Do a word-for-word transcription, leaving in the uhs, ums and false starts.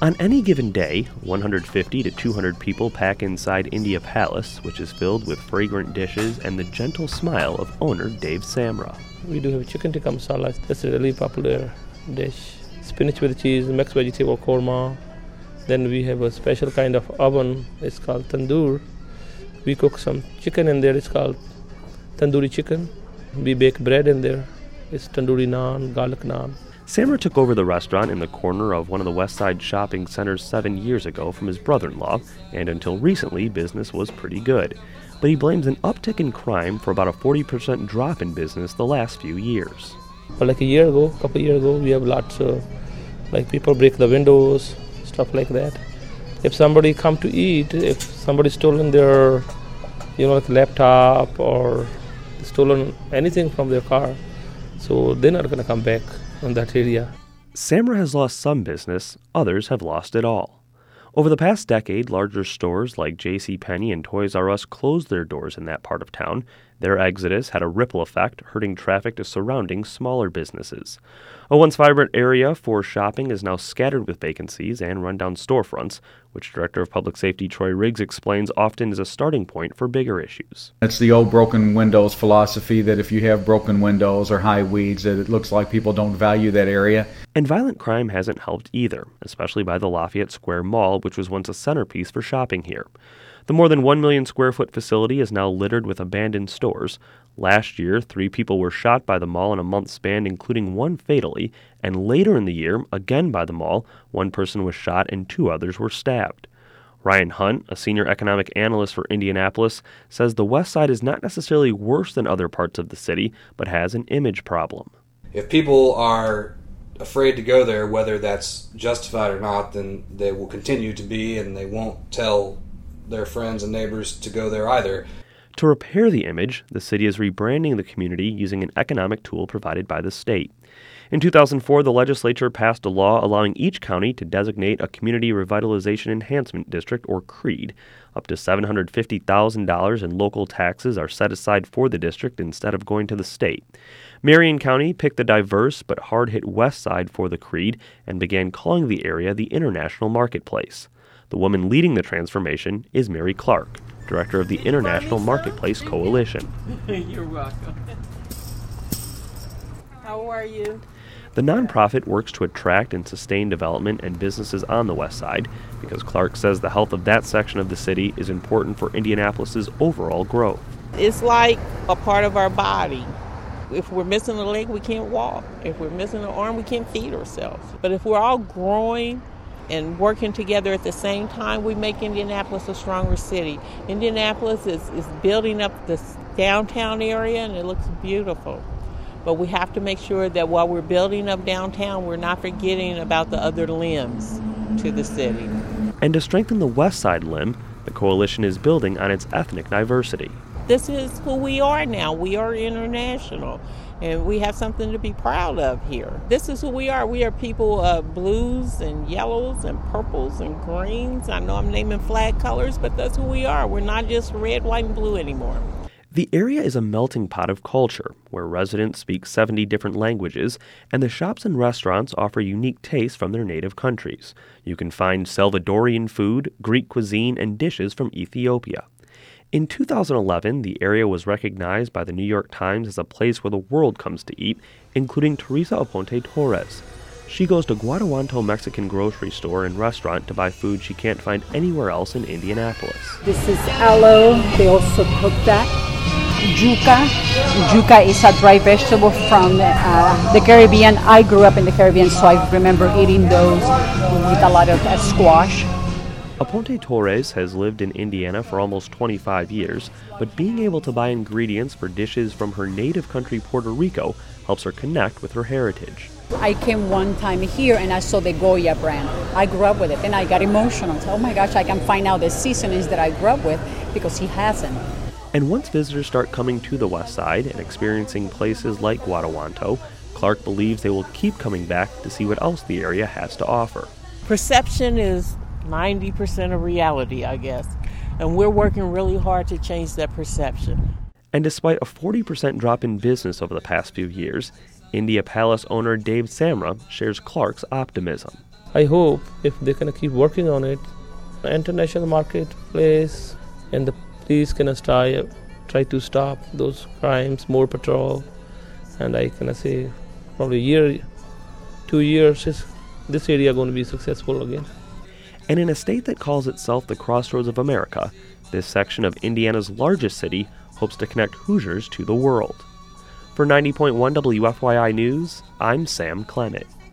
On any given day, one hundred fifty to two hundred people pack inside India Palace, which is filled with fragrant dishes and the gentle smile of owner Dave Samra. We do have chicken tikka masala. That's a really popular dish. Spinach with cheese, mixed vegetable korma. Then we have a special kind of oven. It's called tandoor. We cook some chicken in there. It's called tandoori chicken. We bake bread in there. It's tandoori naan, garlic naan. Samra took over the restaurant in the corner of one of the West Side shopping centers seven years ago from his brother-in-law, and until recently, business was pretty good. But he blames an uptick in crime for about a forty percent drop in business the last few years. But like a year ago, a couple of years ago, we have lots of, like people break the windows, stuff like that. If somebody come to eat, if somebody stolen their, you know, like laptop or stolen anything from their car, so they're not going to come back in that area. Samra has lost some business, others have lost it all. Over the past decade, larger stores like JCPenney and Toys R Us closed their doors in that part of town. Their exodus had a ripple effect, hurting traffic to surrounding smaller businesses. A once vibrant area for shopping is now scattered with vacancies and rundown storefronts, which Director of Public Safety Troy Riggs explains often is a starting point for bigger issues. It's the old broken windows philosophy that if you have broken windows or high weeds, that it looks like people don't value that area. And violent crime hasn't helped either, especially by the Lafayette Square Mall, which was once a centerpiece for shopping here. The more than one million square foot facility is now littered with abandoned stores. Last year, three people were shot by the mall in a month span, including one fatally, and later in the year, again by the mall, one person was shot and two others were stabbed. Ryan Hunt, a senior economic analyst for Indianapolis, says the West Side is not necessarily worse than other parts of the city, but has an image problem. If people are afraid to go there, whether that's justified or not, then they will continue to be, and they won't tell their friends and neighbors to go there either. To repair the image, the city is rebranding the community using an economic tool provided by the state. In two thousand four, the legislature passed a law allowing each county to designate a Community Revitalization Enhancement District, or CREED. Up to seven hundred fifty thousand dollars in local taxes are set aside for the district instead of going to the state. Marion County picked the diverse but hard-hit West Side for the CREED and began calling the area the International Marketplace. The woman leading the transformation is Mary Clark, director of the International Marketplace Coalition. You're welcome. How are you? The nonprofit works to attract and sustain development and businesses on the West Side because Clark says the health of that section of the city is important for Indianapolis's overall growth. It's like a part of our body. If we're missing a leg, we can't walk. If we're missing an arm, we can't feed ourselves. But if we're all growing and working together at the same time, we make Indianapolis a stronger city. Indianapolis is, is building up this downtown area, and it looks beautiful. But we have to make sure that while we're building up downtown, we're not forgetting about the other limbs to the city. And to strengthen the West Side limb, the coalition is building on its ethnic diversity. This is who we are now. We are international, and we have something to be proud of here. This is who we are. We are people of blues and yellows and purples and greens. I know I'm naming flag colors, but that's who we are. We're not just red, white, and blue anymore. The area is a melting pot of culture, where residents speak seventy different languages, and the shops and restaurants offer unique tastes from their native countries. You can find Salvadorian food, Greek cuisine, and dishes from Ethiopia. In two thousand eleven, the area was recognized by the New York Times as a place where the world comes to eat, including Teresa Aponte Torres. She goes to Guadaluanto Mexican grocery store and restaurant to buy food she can't find anywhere else in Indianapolis. This is aloe. They also cook that. Yuca. Yuca is a dry vegetable from uh, the Caribbean. I grew up in the Caribbean, so I remember eating those with a lot of uh, squash. Aponte Torres has lived in Indiana for almost twenty-five years, but being able to buy ingredients for dishes from her native country, Puerto Rico, helps her connect with her heritage. I came one time here and I saw the Goya brand. I grew up with it and I got emotional. So, oh my gosh, I can find out the seasonings that I grew up with because he hasn't. And once visitors start coming to the West Side and experiencing places like Guadaluanto, Clark believes they will keep coming back to see what else the area has to offer. Perception is ninety percent of reality, I guess. And we're working really hard to change that perception. And despite a forty percent drop in business over the past few years, India Palace owner Dave Samra shares Clark's optimism. I hope if they can keep working on it, international marketplace and the police can try, try to stop those crimes, more patrol, and I can say probably a year, two years, is this area going to be successful again. And in a state that calls itself the Crossroads of America, this section of Indiana's largest city hopes to connect Hoosiers to the world. For ninety point one W F Y I News, I'm Sam Clement.